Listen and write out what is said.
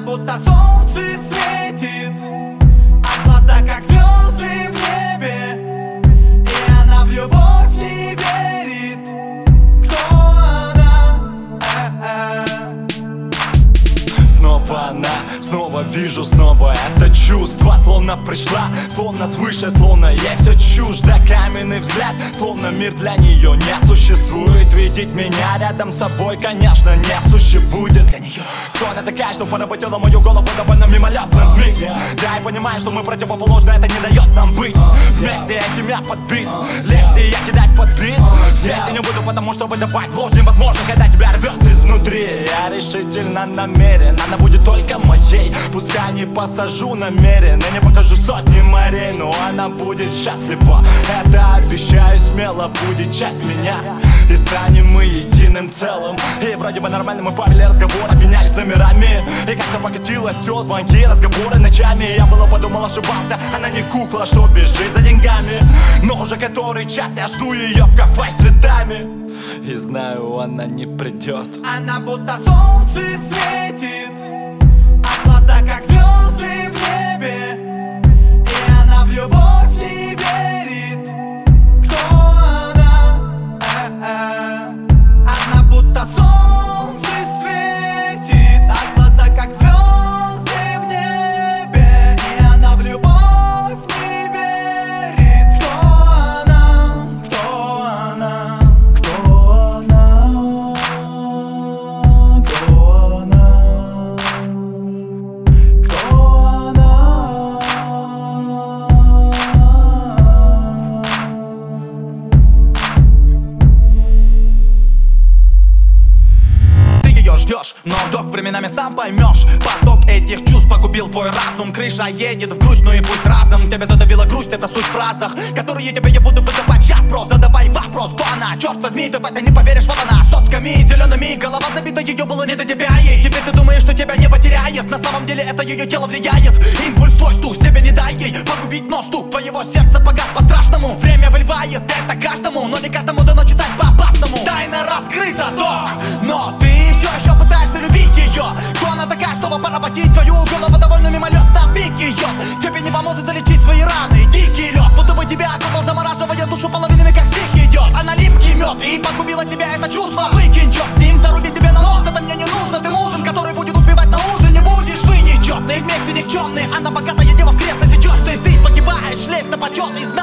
будто солнце светит, а глаза как звезды в небе. И она в любовь не верит. Кто она? Снова она, снова вижу, снова это чувство. Словно пришла, словно свыше, словно ей все чуждо. Каменный взгляд, словно мир для нее не существует. Видеть меня рядом с собой, конечно, не существует для нее. Кто она такая, что поработила мою голову довольно мимолетным миг? Да, и понимаю, что мы противоположны, это не дает нам быть вместе, этим я подбит. Легче я кидать под бит. Вместе не буду, потому что выдавать ложь невозможно, когда тебя рвет изнутри. Я решительно намерен, она будет только моей. Пускай не посажу намеренно, не покажу сотни морей, но она будет счастлива. Это обещаю смело, будет часть меня. И станем мы единым целым. И вроде бы нормально мы повели разговор, обменялись номерами. И как-то покатилось все, звонки, разговоры ночами. Я было подумал, ошибался, она не кукла, что бежит за деньгами. Но уже который час я жду ее в кафе с цветами. И знаю, она не придет. Она будто солнце светит, а глаза как звезды в небе. И она в любовь не верит. Кто она? Она будто солнце светит, а глаза как звезды в небе. И она в любовь не верит. Кто она? Кто она? Кто она? Кто она? Кто она? Ты ее ждешь, но док временами сам поймешь. Поток этих чувств погубил твой разум. Крыша едет в грусть, ну и пусть разом. Тебя задавила грусть, это суть в фразах, которые тебе я буду выдавать час. Просто задавай вопрос, кто она? Черт возьми, ты в это не поверишь, вот она. Сотками зелеными, голова забита, ее было не до тебя. И теперь ты думаешь, что тебя не потеряет. На самом деле это ее тело влияет. Импульс твой стук, себе не дай ей погубить, но стук твоего сердца погас по-страшному. Время выливает это каждому, но не каждому дано читать по-опасному. Тайна раскрыта, док, но ты все еще пытаешься любить ее. Кто она такая, чтобы поработить твою голову довольно мимолетно в пик ее? Тебе не поможет залечить свои раны, дикий лед, будто бы тебя окутал, замораживая душу половинами, как стих идет. Она липкий мед, и погубила тебя это чувство. Выкинь черт с ним, заруби себе на нос, это мне не нужно. Ты мужем, который будет успевать на ужин, не будешь. Вы нечетные, вместе никчемные. Она богатая дева, в кресло сечешь ты погибаешь, лезь на почет и